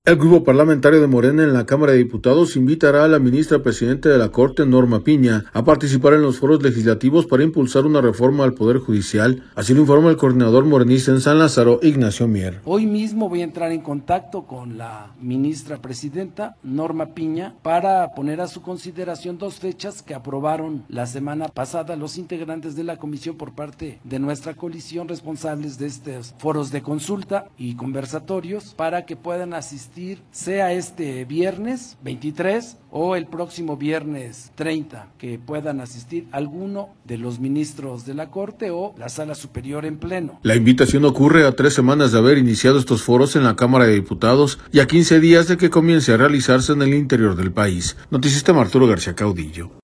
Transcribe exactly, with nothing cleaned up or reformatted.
El grupo parlamentario de Morena en la Cámara de Diputados invitará a la ministra presidenta de la Corte, Norma Piña, a participar en los foros legislativos para impulsar una reforma al Poder Judicial. Así lo informa el coordinador morenista en San Lázaro, Ignacio Mier. Hoy mismo voy a entrar en contacto con la ministra presidenta, Norma Piña, para poner a su consideración dos fechas que aprobaron la semana pasada los integrantes de la comisión por parte de nuestra coalición responsables de estos foros de consulta y conversatorios para que puedan asistir sea este viernes veintitrés o el próximo viernes treinta, que puedan asistir alguno de los ministros de la Corte o la Sala Superior en pleno. La invitación ocurre a tres semanas de haber iniciado estos foros en la Cámara de Diputados y a quince días de que comience a realizarse en el interior del país. Noticista Arturo García Caudillo.